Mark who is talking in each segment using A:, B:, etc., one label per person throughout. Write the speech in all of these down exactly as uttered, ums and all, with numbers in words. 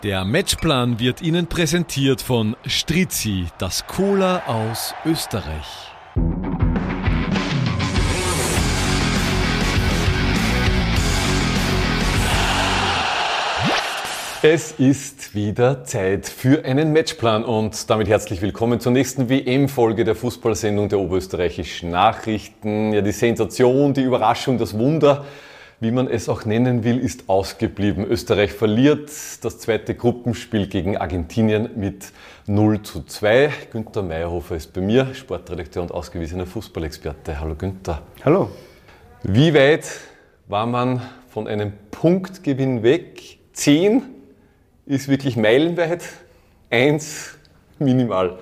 A: Der Matchplan wird Ihnen präsentiert von Strizzi, das Cola aus Österreich.
B: Es ist wieder Zeit für einen Matchplan und damit herzlich willkommen zur nächsten W M-Folge der Fußballsendung der Oberösterreichischen Nachrichten. Ja, die Sensation, die Überraschung, das Wunder, wie man es auch nennen will, ist ausgeblieben. Österreich verliert das zweite Gruppenspiel gegen Argentinien mit null zu zwei. Günther Mayerhofer ist bei mir, Sportredakteur und ausgewiesener Fußballexperte. Hallo Günther.
C: Hallo.
B: Wie weit war man von einem Punktgewinn weg? Zehn ist wirklich meilenweit, eins minimal.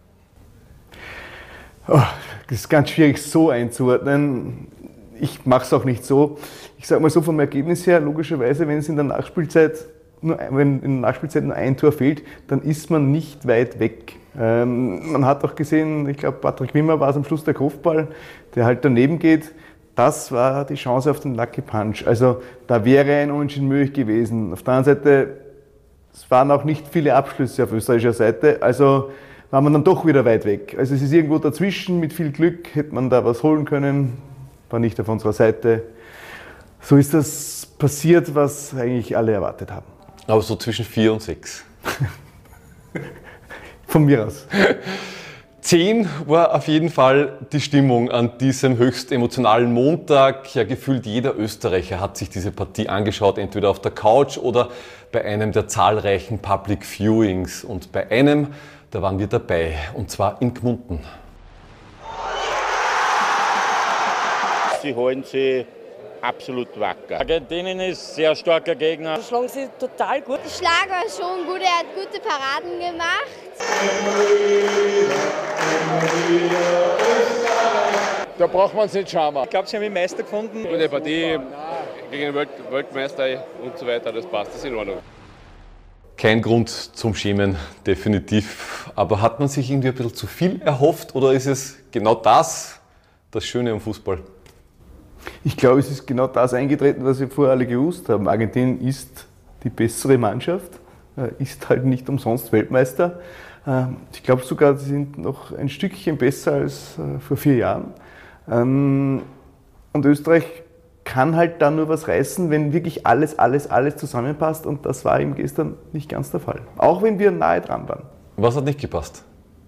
C: Oh, das ist ganz schwierig so einzuordnen. Ich mache es auch nicht so. Ich sage mal so vom Ergebnis her, logischerweise, wenn es in der Nachspielzeit nur, wenn in der Nachspielzeit nur ein Tor fehlt, dann ist man nicht weit weg. Ähm, man hat auch gesehen, ich glaube Patrick Wimmer war es am Schluss der Kopfball, der halt daneben geht. Das war die Chance auf den Lucky Punch. Also da wäre ein Unentschieden möglich gewesen. Auf der anderen Seite, es waren auch nicht viele Abschlüsse auf österreichischer Seite, also war man dann doch wieder weit weg. Also es ist irgendwo dazwischen, mit viel Glück hätte man da was holen können, war nicht auf unserer Seite. So ist das passiert, was eigentlich alle erwartet haben.
B: Aber so zwischen vier und sechs.
C: Von mir aus.
B: Zehn war auf jeden Fall die Stimmung an diesem höchst emotionalen Montag. Ja, gefühlt jeder Österreicher hat sich diese Partie angeschaut, entweder auf der Couch oder bei einem der zahlreichen Public Viewings. Und bei einem, da waren wir dabei, und zwar in Gmunden.
D: Sie holen sie absolut wacker.
E: Argentinien ist ein sehr starker Gegner.
F: Sie schlagen sie total gut.
G: Der Schlag war schon gut, er hat gute Paraden gemacht.
H: Da braucht man es nicht schauen.
E: Ich glaube, sie haben den Meister gefunden.
H: Gute Partie gegen den Welt Weltmeister und so weiter, das passt, das ist in Ordnung.
B: Kein Grund zum Schämen, definitiv. Aber hat man sich irgendwie ein bisschen zu viel erhofft oder ist es genau das, das Schöne am Fußball?
C: Ich glaube, es ist genau das eingetreten, was wir vorher alle gewusst haben. Argentinien ist die bessere Mannschaft, ist halt nicht umsonst Weltmeister. Ich glaube sogar, sie sind noch ein Stückchen besser als vor vier Jahren. Und Österreich kann halt da nur was reißen, wenn wirklich alles, alles, alles zusammenpasst. Und das war eben gestern nicht ganz der Fall. Auch wenn wir nahe dran waren.
B: Was hat nicht gepasst?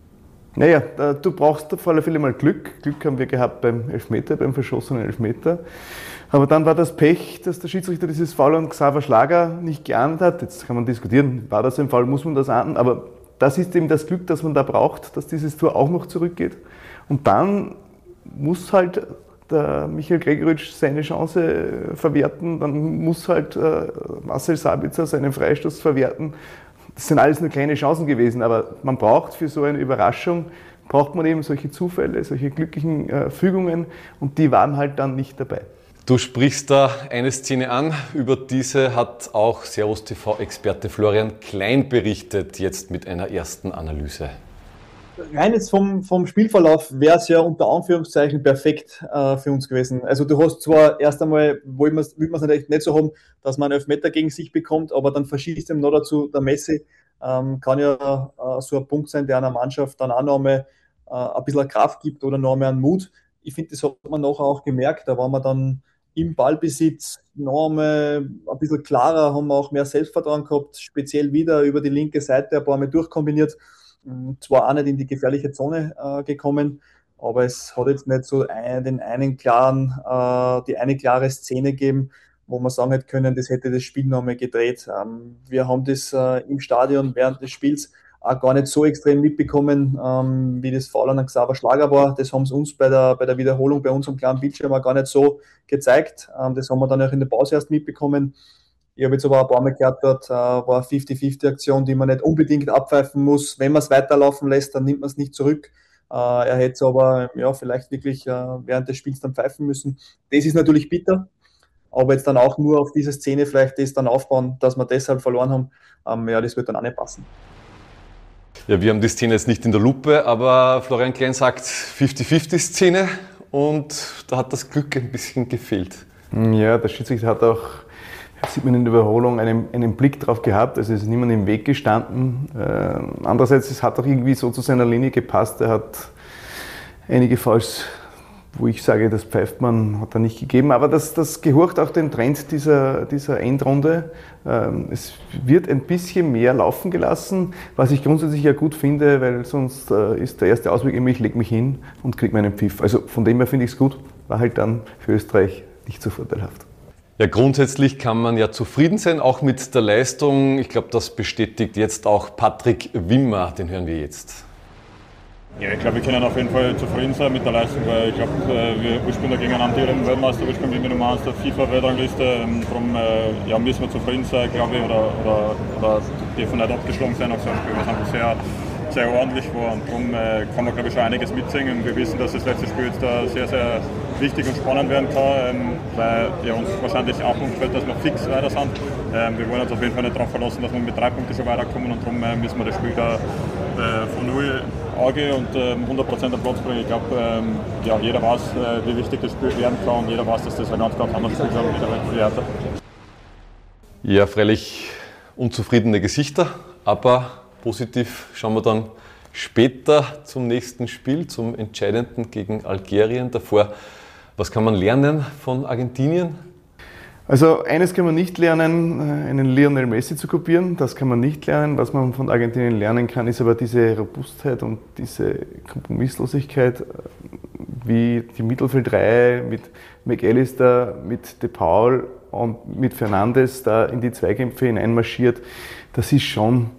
C: Naja, du brauchst auf alle Fälle mal Glück. Glück haben wir gehabt beim Elfmeter, beim verschossenen Elfmeter. Aber dann war das Pech, dass der Schiedsrichter dieses Foul an Xaver Schlager nicht geahndet hat. Jetzt kann man diskutieren, war das ein Foul, muss man das ahnden? Aber das ist eben das Glück, das man da braucht, dass dieses Tor auch noch zurückgeht. Und dann muss halt der Michael Gregoritsch seine Chance verwerten, dann muss halt Marcel Sabitzer seinen Freistoß verwerten. Das sind alles nur kleine Chancen gewesen, aber man braucht für so eine Überraschung, braucht man eben solche Zufälle, solche glücklichen äh, Fügungen und die waren halt dann nicht dabei.
B: Du sprichst da eine Szene an, über diese hat auch Servus T V-Experte Florian Klein berichtet, jetzt mit einer ersten Analyse.
I: Rein jetzt vom, vom Spielverlauf wäre es ja unter Anführungszeichen perfekt äh, für uns gewesen. Also du hast zwar erst einmal, will man es natürlich nicht so haben, dass man einen Elfmeter gegen sich bekommt, aber dann verschießt ihm noch dazu der Messi. Ähm, kann ja äh, so ein Punkt sein, der einer Mannschaft dann auch noch einmal äh, ein bisschen Kraft gibt oder noch einmal einen Mut. Ich finde, das hat man nachher auch gemerkt, da waren wir dann im Ballbesitz noch einmal ein bisschen klarer, haben wir auch mehr Selbstvertrauen gehabt, speziell wieder über die linke Seite ein paar Mal durchkombiniert. Zwar auch nicht in die gefährliche Zone äh, gekommen, aber es hat jetzt nicht so ein, den einen klaren, äh, die eine klare Szene gegeben, wo man sagen hätte können, das hätte das Spiel noch einmal gedreht. Ähm, wir haben das äh, im Stadion während des Spiels auch gar nicht so extrem mitbekommen, ähm, wie das Foul an Xaver Schlager war. Das haben sie uns bei der, bei der Wiederholung bei unserem kleinen Bildschirm auch gar nicht so gezeigt. Ähm, das haben wir dann auch in der Pause erst mitbekommen. Ich habe jetzt aber ein paar Mal gehört, dort äh, war eine fünfzig fünfzig Aktion, die man nicht unbedingt abpfeifen muss. Wenn man es weiterlaufen lässt, dann nimmt man es nicht zurück. Äh, er hätte es aber ja, vielleicht wirklich äh, während des Spiels dann pfeifen müssen. Das ist natürlich bitter, aber jetzt dann auch nur auf diese Szene vielleicht das dann aufbauen, dass wir deshalb verloren haben, ähm, ja, das wird dann auch nicht passen.
B: Ja, wir haben die Szene jetzt nicht in der Lupe, aber Florian Klein sagt fünfzig fünfzig Szene und da hat das Glück ein bisschen gefehlt.
C: Ja, der Schiedsrichter hat auch sieht man in der Überholung einen, einen Blick drauf gehabt, also es ist niemand im Weg gestanden. Äh, andererseits, es hat auch irgendwie so zu seiner Linie gepasst, er hat einige Fouls, wo ich sage, das pfeift man, hat er nicht gegeben, aber das, das gehorcht auch dem Trend dieser, dieser Endrunde. Ähm, es wird ein bisschen mehr laufen gelassen, was ich grundsätzlich ja gut finde, weil sonst äh, ist der erste Ausweg immer, ich lege mich hin und kriege meinen Pfiff. Also von dem her finde ich es gut, war halt dann für Österreich nicht so vorteilhaft.
B: Ja, grundsätzlich kann man ja zufrieden sein, auch mit der Leistung. Ich glaube, das bestätigt jetzt auch Patrick Wimmer, den hören wir jetzt.
F: Ja, ich glaube, wir können auf jeden Fall zufrieden sein mit der Leistung, weil ich glaube, wir, wir spielen da gegen einen amtierenden Weltmeister, wir spielen gegen Nummer eins der FIFA-Weltrangliste. Darum äh, ja, müssen wir zufrieden sein, glaube ich, oder, oder, oder dürfen nicht abgeschlagen sein auf so ein Spiel, was einfach sehr, sehr ordentlich war. Und darum äh, kann man, glaube ich, schon einiges mitsingen. Wir wissen, dass das letzte Spiel jetzt da sehr, sehr wichtig und spannend werden kann, ähm, weil ja, uns wahrscheinlich auch umfällt, dass wir fix weiter sind. Ähm, wir wollen uns auf jeden Fall nicht darauf verlassen, dass wir mit drei Punkten schon weiterkommen, und darum äh, müssen wir das Spiel da äh, von null Auge und ähm, hundert Prozent am Platz bringen. Ich glaube, ähm, ja, jeder weiß, äh, wie wichtig das Spiel werden kann, und jeder weiß, dass das ein ganz, ganz anderes Spiel ist wie der Hertha.
B: Ja, freilich unzufriedene Gesichter, aber positiv schauen wir dann später zum nächsten Spiel, zum entscheidenden gegen Algerien. Davor, was kann man lernen von Argentinien?
C: Also eines kann man nicht lernen, einen Lionel Messi zu kopieren, das kann man nicht lernen. Was man von Argentinien lernen kann, ist aber diese Robustheit und diese Kompromisslosigkeit, wie die Mittelfeldreihe mit McAllister, mit De Paul und mit Fernandes da in die Zweikämpfe hineinmarschiert. Das ist schon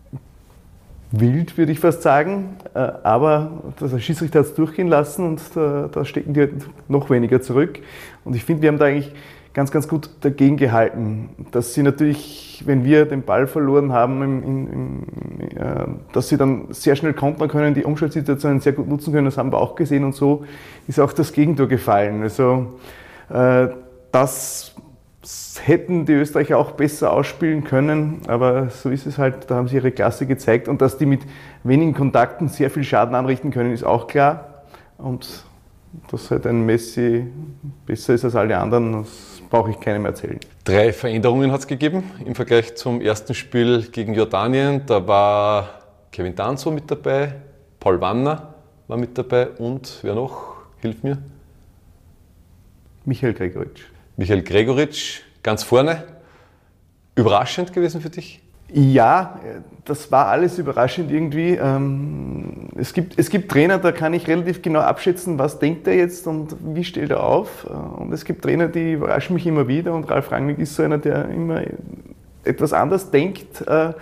C: wild, würde ich fast sagen, aber der Schiedsrichter hat es durchgehen lassen, und da, da stecken die halt noch weniger zurück. Und ich finde, wir haben da eigentlich ganz, ganz gut dagegen gehalten, dass sie natürlich, wenn wir den Ball verloren haben, im, im, im, äh, dass sie dann sehr schnell kontern können, die Umschaltsituationen sehr gut nutzen können, das haben wir auch gesehen, und so ist auch das Gegentor gefallen. Also äh, das hätten die Österreicher auch besser ausspielen können, aber so ist es halt, da haben sie ihre Klasse gezeigt, und dass die mit wenigen Kontakten sehr viel Schaden anrichten können, ist auch klar, und dass halt ein Messi besser ist als alle anderen, das brauche ich keinem erzählen.
B: Drei Veränderungen hat es gegeben im Vergleich zum ersten Spiel gegen Jordanien. Da war Kevin Danso mit dabei, Paul Wanner war mit dabei, und wer noch? Hilf mir.
C: Michael Gregoritsch.
B: Michael Gregoritsch, ganz vorne. Überraschend gewesen für dich?
C: Ja, das war alles überraschend irgendwie. Es gibt, es gibt Trainer, da kann ich relativ genau abschätzen, was denkt er jetzt und wie stellt er auf. Und es gibt Trainer, die überraschen mich immer wieder, und Ralf Rangnick ist so einer, der immer etwas anders denkt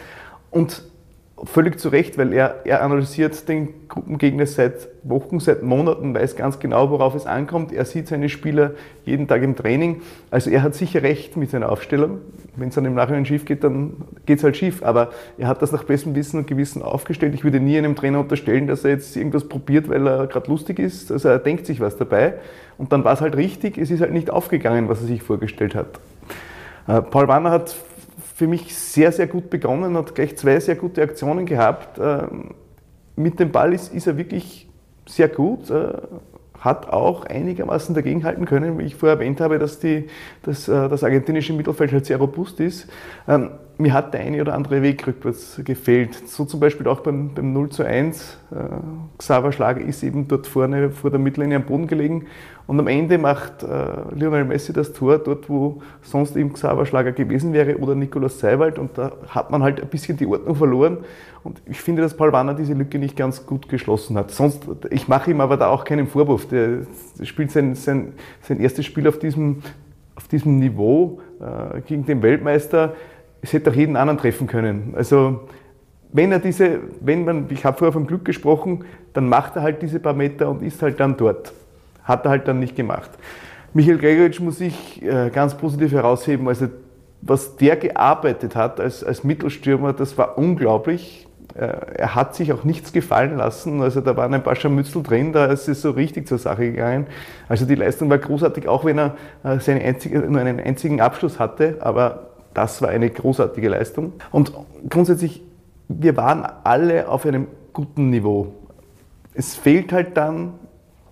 C: und völlig zu Recht, weil er, er analysiert den Gruppengegner seit Wochen, seit Monaten, weiß ganz genau, worauf es ankommt. Er sieht seine Spieler jeden Tag im Training. Also er hat sicher recht mit seiner Aufstellung. Wenn es dann im Nachhinein schief geht, dann geht es halt schief. Aber er hat das nach bestem Wissen und Gewissen aufgestellt. Ich würde nie einem Trainer unterstellen, dass er jetzt irgendwas probiert, weil er gerade lustig ist. Also er denkt sich was dabei. Und dann war es halt richtig. Es ist halt nicht aufgegangen, was er sich vorgestellt hat. Paul Wanner hat für mich sehr, sehr gut begonnen, hat gleich zwei sehr gute Aktionen gehabt. Mit dem Ball ist, ist er wirklich sehr gut, hat auch einigermaßen dagegenhalten können, wie ich vorher erwähnt habe, dass die, dass, das argentinische Mittelfeld halt sehr robust ist. Mir hat der eine oder andere Weg rückwärts gefehlt. So zum Beispiel auch beim, beim null zu eins. Xaver Schlager ist eben dort vorne vor der Mittellinie am Boden gelegen. Und am Ende macht äh, Lionel Messi das Tor dort, wo sonst eben Xaver Schlager gewesen wäre, oder Nikolaus Seiwald. Und da hat man halt ein bisschen die Ordnung verloren. Und ich finde, dass Paul Wanner diese Lücke nicht ganz gut geschlossen hat. Sonst, ich mache ihm aber da auch keinen Vorwurf. Der spielt sein, sein, sein erstes Spiel auf diesem, auf diesem Niveau äh, gegen den Weltmeister. Es hätte auch jeden anderen treffen können. Also wenn er diese, wenn man, ich habe vorher vom Glück gesprochen, dann macht er halt diese paar Meter und ist halt dann dort. Hat er halt dann nicht gemacht. Michael Gregoritsch muss ich äh, ganz positiv herausheben. Also was der gearbeitet hat als, als Mittelstürmer, das war unglaublich. Äh, er hat sich auch nichts gefallen lassen. Also da waren ein paar Scharmützel drin, da ist es so richtig zur Sache gegangen. Also die Leistung war großartig, auch wenn er äh, seine einzige, nur einen einzigen Abschluss hatte. Aber das war eine großartige Leistung. Und grundsätzlich, wir waren alle auf einem guten Niveau. Es fehlt halt dann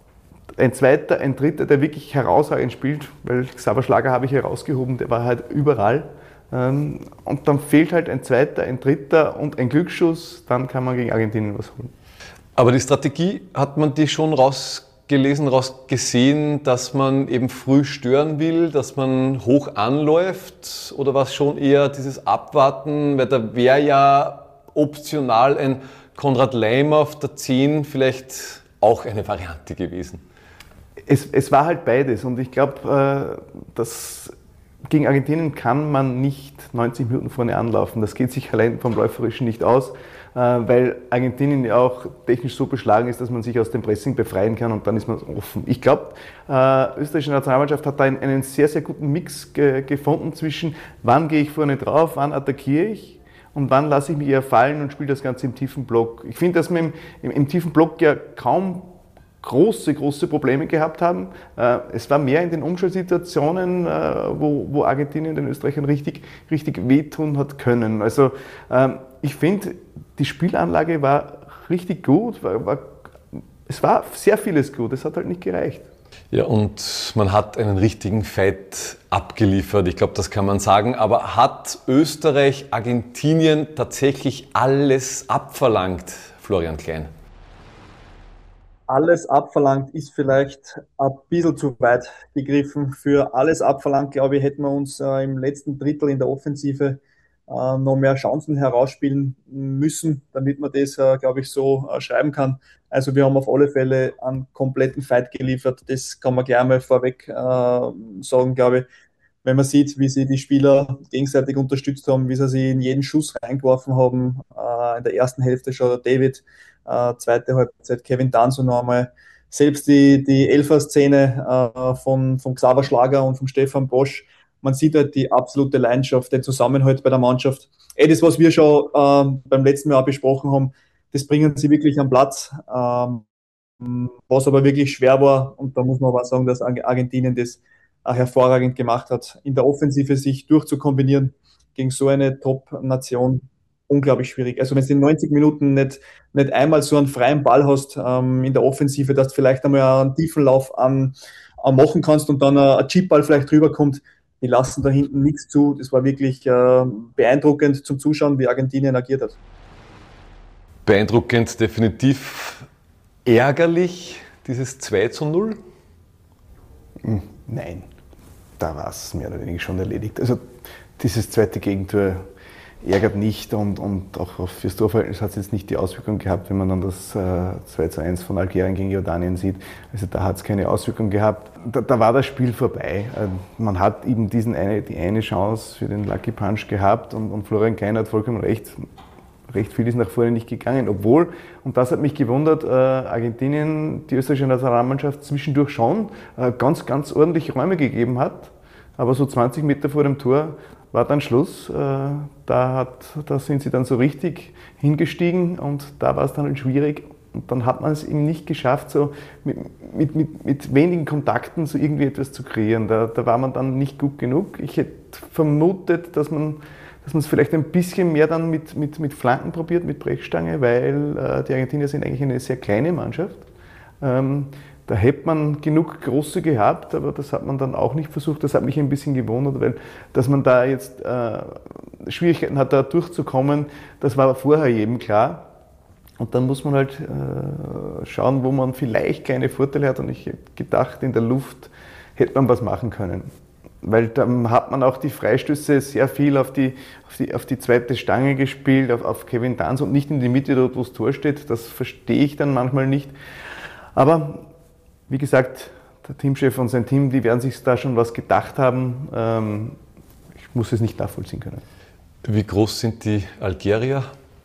C: ein zweiter, ein dritter, der wirklich herausragend spielt, weil Xaver Schlager habe ich herausgehoben, der war halt überall. Und dann fehlt halt ein zweiter, ein dritter und ein Glücksschuss, dann kann man gegen Argentinien was holen.
B: Aber die Strategie, hat man die schon rausgelesen, rausgesehen, dass man eben früh stören will, dass man hoch anläuft, oder war es schon eher dieses Abwarten, weil da wäre ja optional ein Konrad Laimer auf der zehn vielleicht auch eine Variante gewesen?
C: Es, es war halt beides und ich glaube, dass gegen Argentinien kann man nicht neunzig Minuten vorne anlaufen. Das geht sich allein vom Läuferischen nicht aus, weil Argentinien ja auch technisch so beschlagen ist, dass man sich aus dem Pressing befreien kann und dann ist man offen. Ich glaube, die österreichische Nationalmannschaft hat da einen sehr, sehr guten Mix ge- gefunden zwischen wann gehe ich vorne drauf, wann attackiere ich und wann lasse ich mich eher fallen und spiele das Ganze im tiefen Block. Ich finde, dass wir im, im, im tiefen Block ja kaum große, große Probleme gehabt haben. Es war mehr in den Umschaltsituationen, wo, wo Argentinien den Österreichern richtig, richtig wehtun hat können. Also ich finde, die Spielanlage war richtig gut. War, war, es war sehr vieles gut, es hat halt nicht gereicht.
B: Ja, und man hat einen richtigen Fight abgeliefert, ich glaube, das kann man sagen. Aber hat Österreich Argentinien tatsächlich alles abverlangt, Florian Klein?
I: Alles abverlangt ist vielleicht ein bisschen zu weit gegriffen. Für alles abverlangt, glaube ich, hätten wir uns äh, im letzten Drittel in der Offensive äh, noch mehr Chancen herausspielen müssen, damit man das, äh, glaube ich, so äh, schreiben kann. Also wir haben auf alle Fälle einen kompletten Fight geliefert. Das kann man gleich mal vorweg äh, sagen, glaube ich. Wenn man sieht, wie sie die Spieler gegenseitig unterstützt haben, wie sie sich in jeden Schuss reingeworfen haben, äh, in der ersten Hälfte schon der David, äh, zweite Halbzeit Kevin Danso noch einmal, selbst die, die Elfer-Szene äh, von, von Xaver Schlager und von Stefan Bosch, man sieht halt die absolute Leidenschaft, den Zusammenhalt bei der Mannschaft. Ey, das, was wir schon äh, beim letzten Jahr besprochen haben, das bringen sie wirklich am Platz, ähm, was aber wirklich schwer war, und da muss man aber sagen, dass Argentinien das hervorragend gemacht hat, in der Offensive sich durchzukombinieren gegen so eine Top-Nation, unglaublich schwierig. Also wenn du in neunzig Minuten nicht, nicht einmal so einen freien Ball hast ähm, in der Offensive, dass du vielleicht einmal einen tiefen Lauf an, an machen kannst und dann ein Chipball vielleicht drüber kommt, die lassen da hinten nichts zu. Das war wirklich äh, beeindruckend zum Zuschauen, wie Argentinien agiert hat.
B: Beeindruckend, definitiv. Ärgerlich, dieses zwei zu null?
C: Nein, da war es mehr oder weniger schon erledigt. Also dieses zweite Gegentor ärgert nicht und, und auch fürs Torverhältnis hat es jetzt nicht die Auswirkung gehabt, wenn man dann das äh, zwei zu eins von Algerien gegen Jordanien sieht. Also da hat es keine Auswirkung gehabt. Da, da war das Spiel vorbei. Äh, man hat eben diesen eine, die eine Chance für den Lucky Punch gehabt und, und Florian Klein hat vollkommen recht. Recht viel ist nach vorne nicht gegangen, obwohl, und das hat mich gewundert, äh, Argentinien, die österreichische Nationalmannschaft zwischendurch schon äh, ganz, ganz ordentlich Räume gegeben hat, aber so zwanzig Meter vor dem Tor war dann Schluss. Äh, da, hat, da sind sie dann so richtig hingestiegen und da war es dann halt schwierig und dann hat man es eben nicht geschafft, so mit, mit, mit, mit wenigen Kontakten so irgendwie etwas zu kreieren. Da, da war man dann nicht gut genug. Ich hätte vermutet, dass man dass man es vielleicht ein bisschen mehr dann mit, mit, mit Flanken probiert, mit Brechstange, weil äh, die Argentinier sind eigentlich eine sehr kleine Mannschaft. Ähm, da hätte man genug große gehabt, aber das hat man dann auch nicht versucht. Das hat mich ein bisschen gewundert, weil dass man da jetzt äh, Schwierigkeiten hat, da durchzukommen, das war vorher jedem klar. Und dann muss man halt äh, schauen, wo man vielleicht kleine Vorteile hat. Und ich hätte gedacht, in der Luft hätte man was machen können. Weil dann hat man auch die Freistöße sehr viel auf die, auf die, auf die zweite Stange gespielt, auf, auf Kevin Danso und nicht in die Mitte, dort wo das Tor steht. Das verstehe ich dann manchmal nicht. Aber wie gesagt, der Teamchef und sein Team, die werden sich da schon was gedacht haben. Ähm, ich muss es nicht nachvollziehen können.
B: Wie groß sind die Algerier?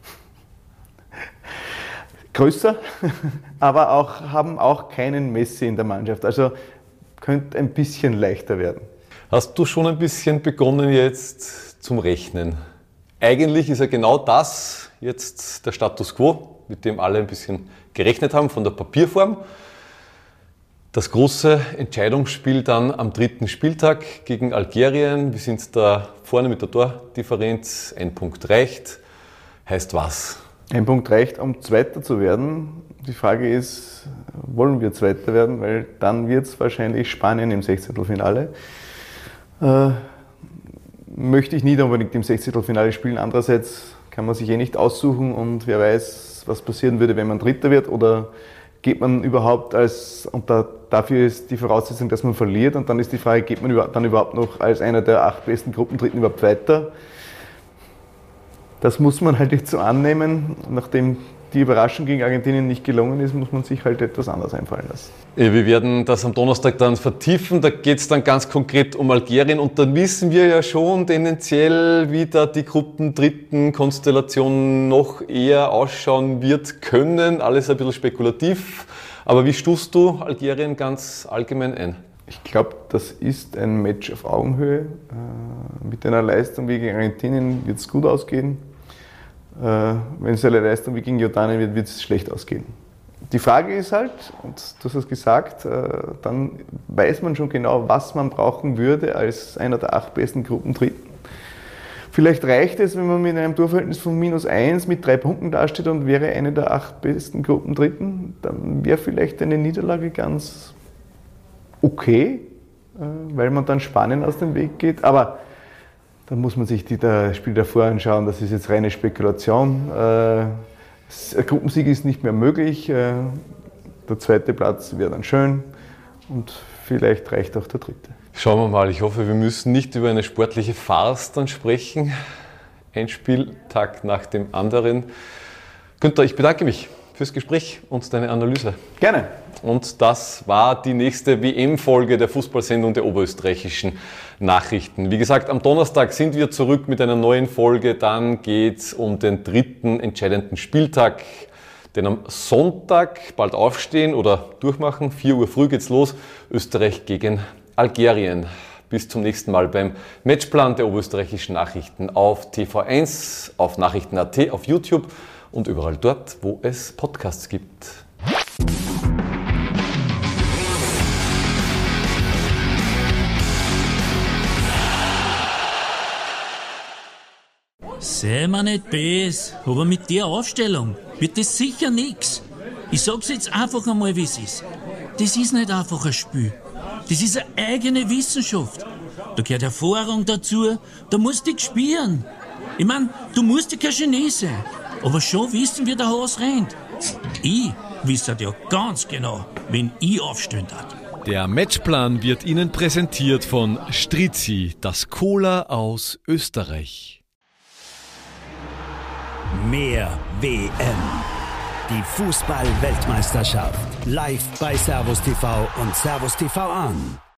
C: Größer, aber auch, haben auch keinen Messi in der Mannschaft. Also könnte ein bisschen leichter werden.
B: Hast du schon ein bisschen begonnen jetzt zum Rechnen? Eigentlich ist ja genau das jetzt der Status quo, mit dem alle ein bisschen gerechnet haben von der Papierform. Das große Entscheidungsspiel dann am dritten Spieltag gegen Algerien. Wir sind da vorne mit der Tordifferenz, ein Punkt reicht. Heißt was
C: Ein Punkt reicht, um Zweiter zu werden. Die Frage ist, wollen wir Zweiter werden? Weil dann wird es wahrscheinlich Spanien im Sechzehntelfinale. Äh, möchte ich nicht unbedingt im Sechzehntelfinale spielen. Andererseits kann man sich eh nicht aussuchen und wer weiß, was passieren würde, wenn man Dritter wird. Oder geht man überhaupt als, und da, dafür ist die Voraussetzung, dass man verliert. Und dann ist die Frage, geht man über, dann überhaupt noch als einer der acht besten Gruppendritten überhaupt weiter? Das muss man halt nicht so annehmen. Nachdem die Überraschung gegen Argentinien nicht gelungen ist, muss man sich halt etwas anderes einfallen lassen.
B: Wir werden das am Donnerstag dann vertiefen. Da geht es dann ganz konkret um Algerien. Und dann wissen wir ja schon tendenziell, wie da die Gruppendritten-Konstellation noch eher ausschauen wird können. Alles ein bisschen spekulativ. Aber wie stufst du Algerien ganz allgemein ein?
C: Ich glaube, das ist ein Match auf Augenhöhe. Mit einer Leistung wie gegen Argentinien wird es gut ausgehen. Wenn es eine Leistung wie gegen Jordanien wird, wird es schlecht ausgehen. Die Frage ist halt, und du hast es gesagt, dann weiß man schon genau, was man brauchen würde als einer der acht besten Gruppendritten. Vielleicht reicht es, wenn man mit einem Torverhältnis von minus eins mit drei Punkten dasteht und wäre einer der acht besten Gruppendritten. Dann wäre vielleicht eine Niederlage ganz okay, weil man dann Spanien aus dem Weg geht, aber da muss man sich die, das Spiel davor anschauen, das ist jetzt reine Spekulation. Ein Gruppensieg ist nicht mehr möglich, der zweite Platz wäre dann schön und vielleicht reicht auch der dritte.
B: Schauen wir mal, ich hoffe, wir müssen nicht über eine sportliche Farce dann sprechen. Ein Spieltag nach dem anderen. Günther, ich bedanke mich fürs Gespräch und deine Analyse.
C: Gerne.
B: Und das war die nächste W M-Folge der Fußballsendung der Oberösterreichischen Nachrichten. Wie gesagt, am Donnerstag sind wir zurück mit einer neuen Folge. Dann geht es um den dritten entscheidenden Spieltag. Denn am Sonntag bald aufstehen oder durchmachen. vier Uhr früh geht's los. Österreich gegen Algerien. Bis zum nächsten Mal beim Matchplan der Oberösterreichischen Nachrichten auf T V eins, auf Nachrichten Punkt A T, auf YouTube und überall dort, wo es Podcasts gibt.
J: Sei mir nicht böse, aber mit der Aufstellung wird das sicher nix. Ich sag's jetzt einfach einmal, wie es ist. Das ist nicht einfach ein Spiel. Das ist eine eigene Wissenschaft. Da gehört Erfahrung dazu, da musst du dich spüren. Ich mein, du musst ja kein Genie sein, aber schon wissen, wie der Hase rennt. Ich wisse ja ganz genau, wen ich aufstellen darf.
A: Der Matchplan wird Ihnen präsentiert von Strizzi, das Cola aus Österreich.
K: Mehr W M. Die Fußball-Weltmeisterschaft. Live bei Servus T V und Servus T V an.